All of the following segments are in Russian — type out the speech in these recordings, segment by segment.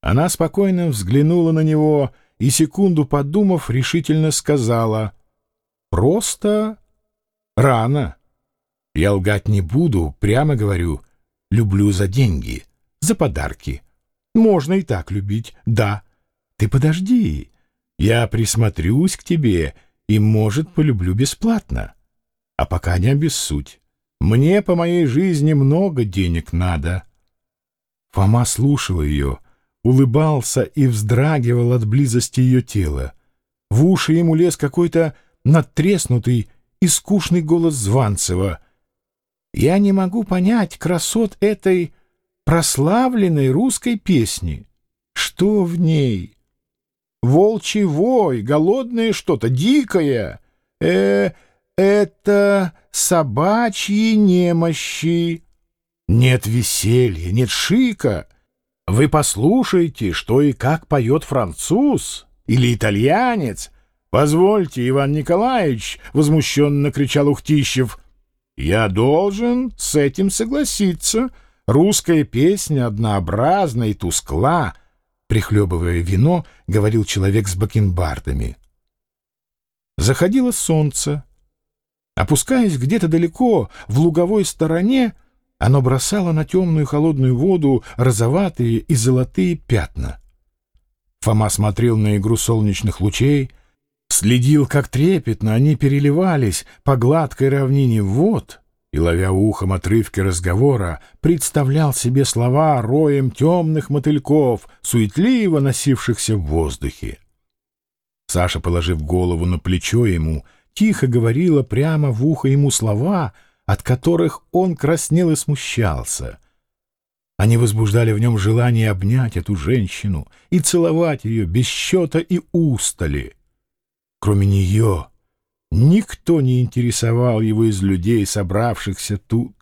Она спокойно взглянула на него и, секунду подумав, решительно сказала: «Просто рано. Я лгать не буду, прямо говорю, люблю за деньги, за подарки. Можно и так любить, да. Ты подожди, я присмотрюсь к тебе и, может, полюблю бесплатно. А пока не обессудь. Мне по моей жизни много денег надо». Фома слушал ее, улыбался и вздрагивал от близости ее тела. В уши ему лез какой-то надтреснутый и скучный голос Званцева. «Я не могу понять красот этой прославленной русской песни. Что в ней? Волчий вой, голодное что-то, дикое. Это собачьи немощи. Нет веселья, нет шика. Вы послушайте, что и как поет француз или итальянец. Позвольте, Иван Николаевич, — возмущенно кричал Ухтищев, — я должен с этим согласиться. Русская песня однообразна и тускла, — прихлебывая вино, говорил человек с бакенбардами. Заходило солнце. Опускаясь где-то далеко, в луговой стороне, оно бросало на темную холодную воду розоватые и золотые пятна. Фома смотрел на игру солнечных лучей, следил, как трепетно они переливались по гладкой равнине вод, и, ловя ухом отрывки разговора, представлял себе слова роем темных мотыльков, суетливо носившихся в воздухе. Саша, положив голову на плечо ему, тихо говорила прямо в ухо ему слова, от которых он краснел и смущался. Они возбуждали в нем желание обнять эту женщину и целовать ее без счета и устали. Кроме нее никто не интересовал его из людей, собравшихся тут.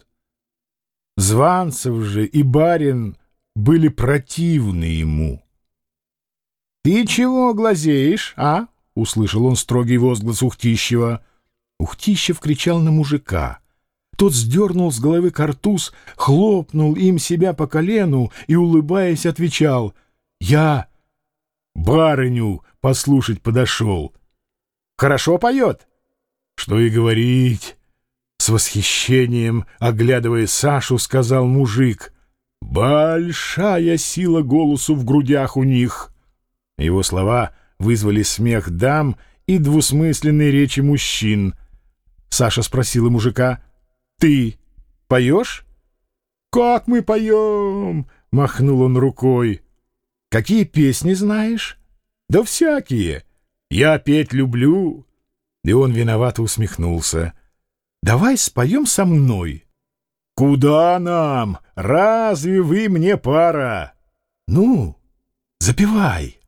Званцев же и барин были противны ему. «Ты чего глазеешь, а?» — услышал он строгий возглас Ухтищева. Ухтищев кричал на мужика. Тот сдернул с головы картуз, хлопнул им себя по колену и, улыбаясь, отвечал: «Я барыню послушать подошел». «Хорошо поет?» «Что и говорить!» С восхищением, оглядывая Сашу, сказал мужик: «Большая сила голосу в грудях у них». Его слова вызвали смех дам и двусмысленные речи мужчин. Саша спросила мужика: «Ты поешь?» «Как мы поем?» — махнул он рукой. «Какие песни знаешь?» «Да всякие. Я петь люблю». И он виновато усмехнулся. «Давай споем со мной». «Куда нам? Разве вы мне пара?» «Ну, запевай».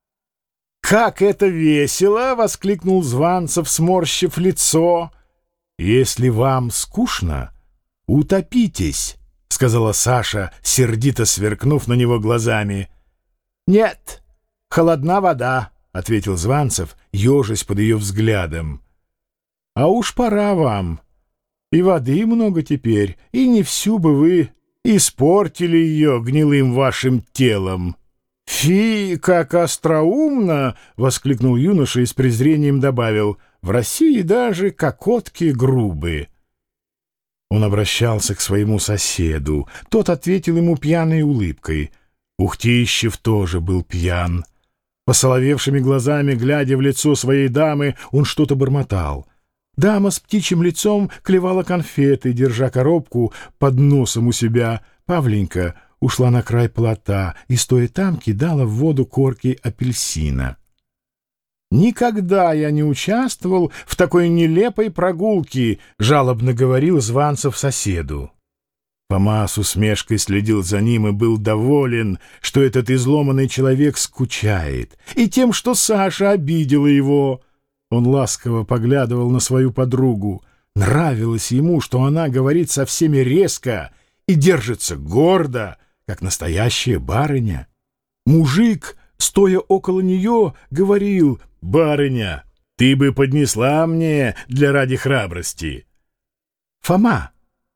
«Как это весело!» — воскликнул Званцев, сморщив лицо. «Если вам скучно, утопитесь», — сказала Саша, сердито сверкнув на него глазами. «Нет, холодна вода», — ответил Званцев, ежась под ее взглядом. «А уж пора вам. И воды много теперь, и не всю бы вы испортили ее гнилым вашим телом». «Фи, как остроумно!» — воскликнул юноша и с презрением добавил: «В России даже кокотки грубые». Он обращался к своему соседу. Тот ответил ему пьяной улыбкой. Ухтищев тоже был пьян. Посоловевшими глазами, глядя в лицо своей дамы, он что-то бормотал. Дама с птичьим лицом клевала конфеты, держа коробку под носом у себя. Павленька ушла на край плота и, стоя там, кидала в воду корки апельсина. «Никогда я не участвовал в такой нелепой прогулке», — жалобно говорил Званцев соседу. Фома с усмешкой следил за ним и был доволен, что этот изломанный человек скучает, и тем, что Саша обидела его. Он ласково поглядывал на свою подругу. Нравилось ему, что она говорит со всеми резко и держится гордо, как настоящая барыня. Мужик, стоя около нее, говорил: «Барыня, ты бы поднесла мне для ради храбрости». «Фома,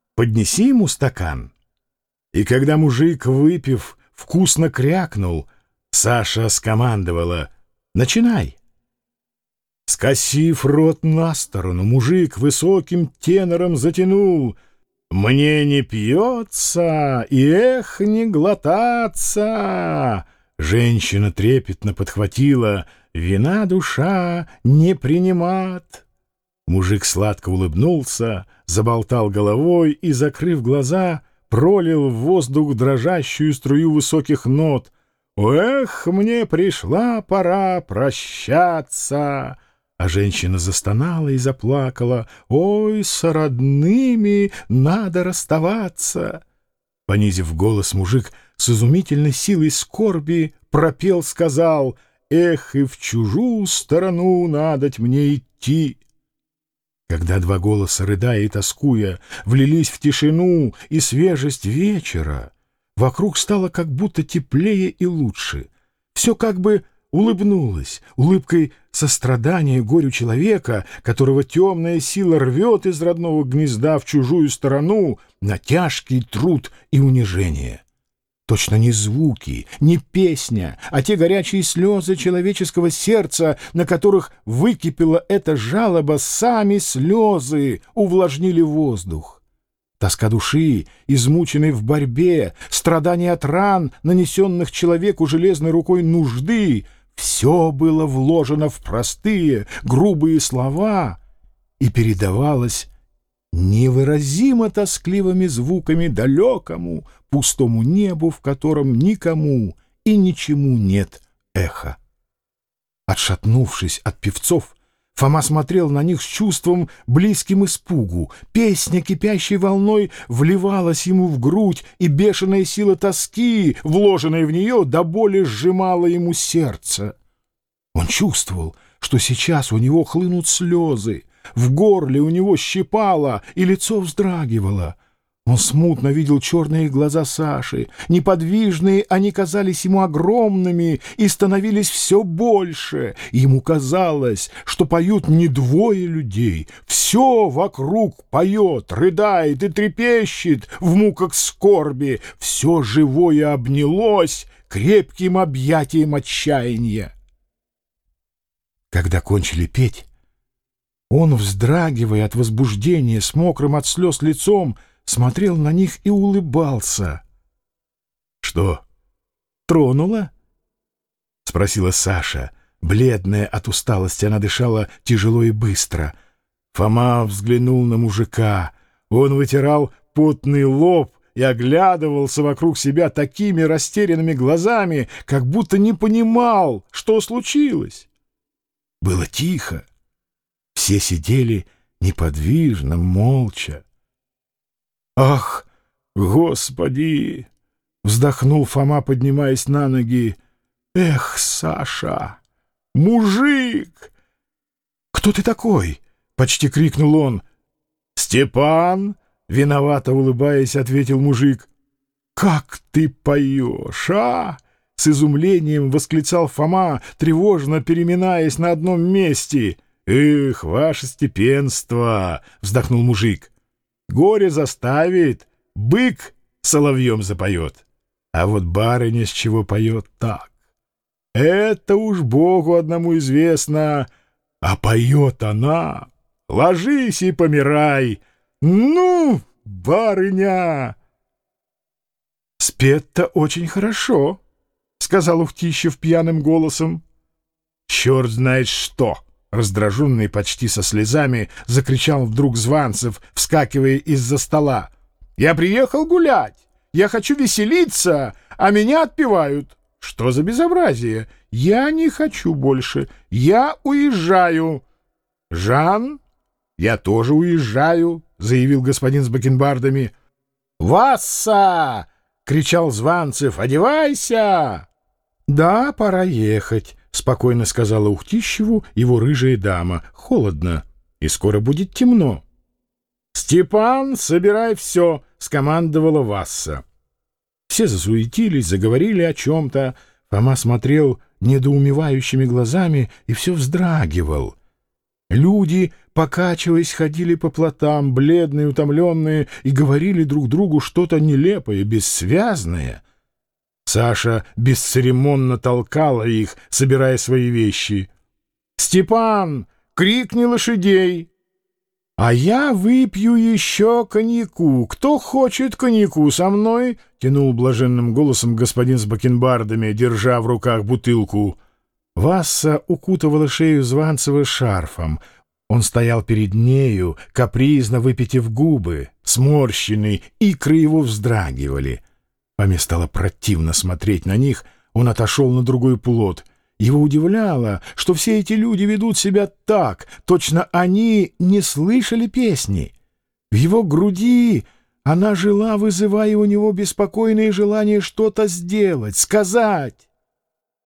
поднеси ему стакан». И когда мужик, выпив, вкусно крякнул, Саша скомандовала: «Начинай!» Скосив рот на сторону, мужик высоким тенором затянул: «Мне не пьется, и эх, не глотаться!» Женщина трепетно подхватила: «Вина душа не принимат». Мужик сладко улыбнулся, заболтал головой и, закрыв глаза, пролил в воздух дрожащую струю высоких нот: «Эх, мне пришла пора прощаться!» А женщина застонала и заплакала: «Ой, с родными надо расставаться!» Понизив голос, мужик с изумительной силой скорби пропел, сказал: «Эх, и в чужую сторону надоть мне идти!» Когда два голоса, рыдая и тоскуя, влились в тишину и свежесть вечера, вокруг стало как будто теплее и лучше. Все как бы улыбнулось улыбкой сострадания горю человека, которого темная сила рвет из родного гнезда в чужую сторону на тяжкий труд и унижение. Точно не звуки, не песня, а те горячие слезы человеческого сердца, на которых выкипела эта жалоба, сами слезы увлажнили воздух. Тоска души, измученной в борьбе, страдания от ран, нанесенных человеку железной рукой нужды — все было вложено в простые, грубые слова и передавалось невыразимо тоскливыми звуками далекому, пустому небу, в котором никому и ничему нет эха. Отшатнувшись от певцов, Фома смотрел на них с чувством, близким испугу. Песня кипящей волной вливалась ему в грудь, и бешеная сила тоски, вложенная в нее, до боли сжимала ему сердце. Он чувствовал, что сейчас у него хлынут слезы, в горле у него щипало, и лицо вздрагивало. Он смутно видел черные глаза Саши. Неподвижные они казались ему огромными и становились все больше. Ему казалось, что поют не двое людей. Все вокруг поет, рыдает и трепещет в муках скорби. Все живое обнялось крепким объятием отчаяния. Когда кончили петь, он, вздрагивая от возбуждения, с мокрым от слез лицом, смотрел на них и улыбался. — Что, тронула? — спросила Саша. Бледная от усталости, она дышала тяжело и быстро. Фома взглянул на мужика. Он вытирал потный лоб и оглядывался вокруг себя такими растерянными глазами, как будто не понимал, что случилось. Было тихо. Все сидели неподвижно, молча. «Ах, Господи!» — вздохнул Фома, поднимаясь на ноги. «Эх, Саша! Мужик!» «Кто ты такой?» — почти крикнул он. «Степан!» — виновато улыбаясь, ответил мужик. «Как ты поешь, а?» — с изумлением восклицал Фома, тревожно переминаясь на одном месте. «Эх, ваше степенство!» — вздохнул мужик. «Горе заставит, бык соловьем запоет, а вот барыня с чего поет так. Это уж Богу одному известно, а поет она. Ложись и помирай. Ну, барыня!» «Спет-то очень хорошо», — сказал Ухтищев пьяным голосом. «Черт знает что!» Раздраженный почти со слезами, закричал вдруг Званцев, вскакивая из-за стола. «Я приехал гулять! Я хочу веселиться, а меня отпевают! Что за безобразие? Я не хочу больше! Я уезжаю!» «Жан, я тоже уезжаю!» — заявил господин с бакенбардами. «Васса!» — кричал Званцев. «Одевайся!» «Да, пора ехать», — спокойно сказала Ухтищеву его рыжая дама. «Холодно, и скоро будет темно». «Степан, собирай все», — скомандовала Васса. Все засуетились, заговорили о чем-то. Фома смотрел недоумевающими глазами и все вздрагивал. Люди, покачиваясь, ходили по плотам, бледные, утомленные, и говорили друг другу что-то нелепое, бессвязное. Саша бесцеремонно толкала их, собирая свои вещи. «Степан, крикни лошадей!» «А я выпью еще коньяку. Кто хочет коньяку со мной?» — тянул блаженным голосом господин с бакенбардами, держа в руках бутылку. Васса укутывала шею Званцева шарфом. Он стоял перед нею, капризно выпитив губы, сморщенный, икры его вздрагивали. Фоме стало противно смотреть на них, он отошел на другой плот. Его удивляло, что все эти люди ведут себя так, точно они не слышали песни. В его груди она жила, вызывая у него беспокойное желание что-то сделать, сказать.